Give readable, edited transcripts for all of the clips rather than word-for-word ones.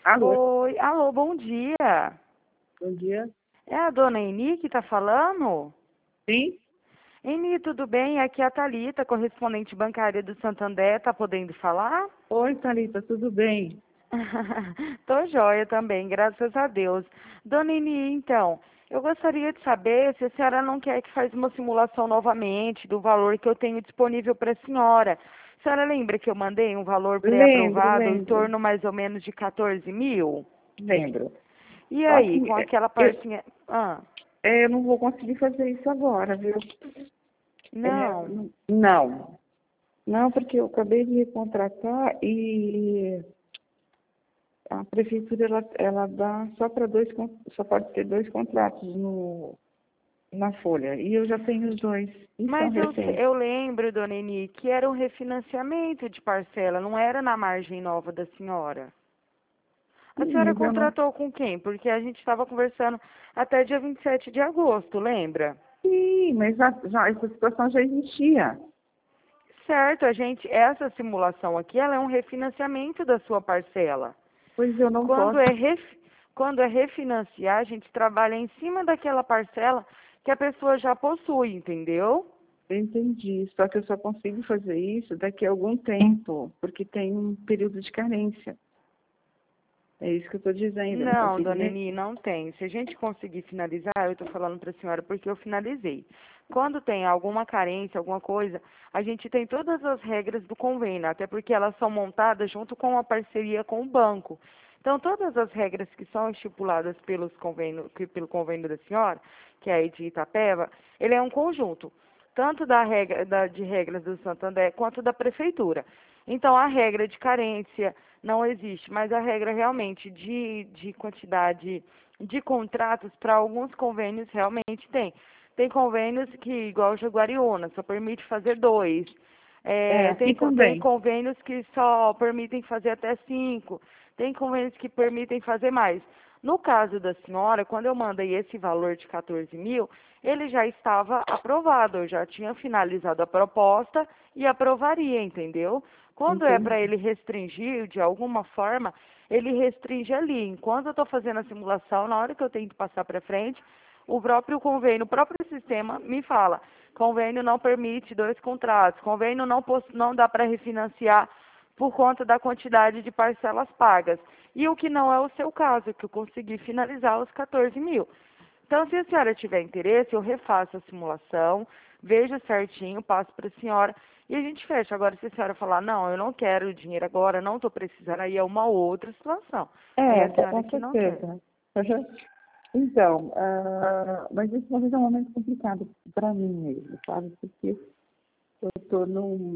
Alô, Oi, alô, bom dia. bom dia. É a dona Eni que está falando? Sim? Eni, tudo bem? Aqui é a Thalita, correspondente bancária do Santander. Tá podendo falar? Oi, Thalita, tudo bem? Tô joia também, graças a Deus. Dona Eni, então, eu gostaria de saber se a senhora não quer que faça uma simulação novamente do valor que eu tenho disponível para a senhora. A senhora lembra que eu mandei um valor Lembro, pré-aprovado em lembro, torno mais ou menos de 14 mil? lembro. E Só aí, que com aquela partinha... Ah, eu não vou conseguir fazer isso agora, viu? não. Não, não, porque eu acabei de contratar e a prefeitura ela dá só para só pode ter dois contratos na folha. E eu já tenho os dois, e são Mas recentes. eu lembro, dona Eni, que era um refinanciamento de parcela, não era na margem nova da senhora. A Sim, senhora mas eu não. contratou com quem? Porque a gente estava conversando até dia 27 de agosto, lembra? Sim, mas essa situação já existia. Certo, essa simulação aqui, ela é um refinanciamento da sua parcela. Pois eu não Quando posso. é, quando é refinanciar, a gente trabalha em cima daquela parcela que a pessoa já possui, entendeu? Eu entendi, só que eu só consigo fazer isso daqui a algum tempo, porque tem um período de carência. É isso que eu estou dizendo, eu não Não, consigo dona nem. Eni, não tem. Se a gente conseguir finalizar, eu estou falando para a senhora porque eu finalizei. Quando tem alguma carência, alguma coisa, a gente tem todas as regras do convênio, até porque elas são montadas junto com a parceria com o banco. Então, todas as regras que são estipuladas pelo convênio da senhora, que é aí de Itapeva, ele é um conjunto, tanto de regras do Santander quanto da prefeitura. Então, a regra de carência não existe, mas a regra realmente de quantidade de contratos para alguns convênios realmente tem. Tem convênios que, igual o Jaguariúna, só permite fazer dois. É, É, aqui tem também. convênios que só permitem fazer até cinco. Tem convênios que permitem fazer mais. No caso da senhora, quando eu mandei esse valor de 14 mil, ele já estava aprovado. Eu já tinha finalizado a proposta e aprovaria, entendeu? Quando é para Entendi. ele restringir de alguma forma, ele restringe ali. Enquanto eu estou fazendo a simulação, na hora que eu tento passar para frente, o próprio convênio, o próprio sistema me fala, convênio não permite dois contratos, convênio não dá para refinanciar por conta da quantidade de parcelas pagas. E o que não é o seu caso, que eu consegui finalizar os 14 mil. Então, se a senhora tiver interesse, eu refaço a simulação, vejo certinho, passo para a senhora e a gente fecha. Agora, se a senhora falar, não, eu não quero o dinheiro agora, não estou precisando, aí é uma outra situação. Aí É, a senhora com que não quer. certeza. Uhum. Então, mas esse momento é um momento complicado para mim mesmo, sabe? Porque eu estou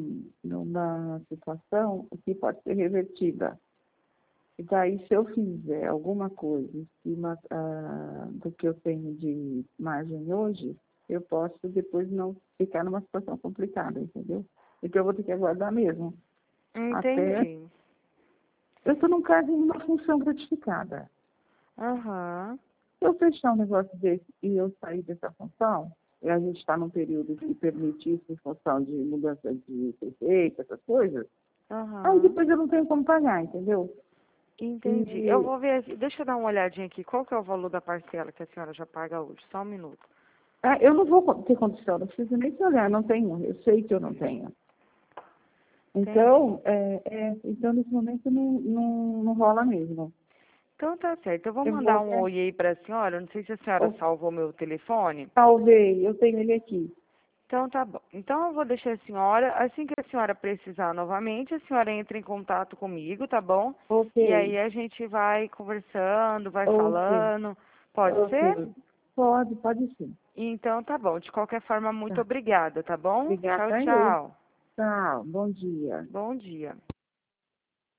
numa situação que pode ser revertida. E daí, se eu fizer alguma coisa em cima do que eu tenho de margem hoje, eu posso depois não ficar numa situação complicada, entendeu? Então, eu vou ter que aguardar mesmo. Até. Entendi. Eu estou num caso em uma função gratificada. Aham. Se eu fechar um negócio desse e eu sair dessa função, e a gente está num período que permite isso em função de mudança de prefeito, essas coisas, aí Aham. depois eu não tenho como pagar, entendeu? Entendi. Eu E vou ver aqui, deixa eu dar uma olhadinha aqui. Qual que é o valor da parcela que a senhora já paga hoje? Só um minuto. eu não vou ter condição, não preciso nem te olhar, não tenho, eu sei que eu não tenho. Entendi. Então, então nesse momento não rola mesmo. Então tá certo. Eu vou Eu vou mandar um ver, oi aí pra senhora. Não sei se a senhora ou, salvou meu telefone. talvez, eu tenho ele aqui. Então tá bom. Então eu vou deixar a senhora, assim que a senhora precisar novamente, a senhora entra em contato comigo, tá bom? Ok, E aí a gente vai conversando, vai ok, falando. Pode ser? ok. Pode sim. Então tá bom. De qualquer forma, muito Tá. obrigada, tá bom? Tchau, Obrigada a eu. tchau. Tchau, bom dia. Bom dia.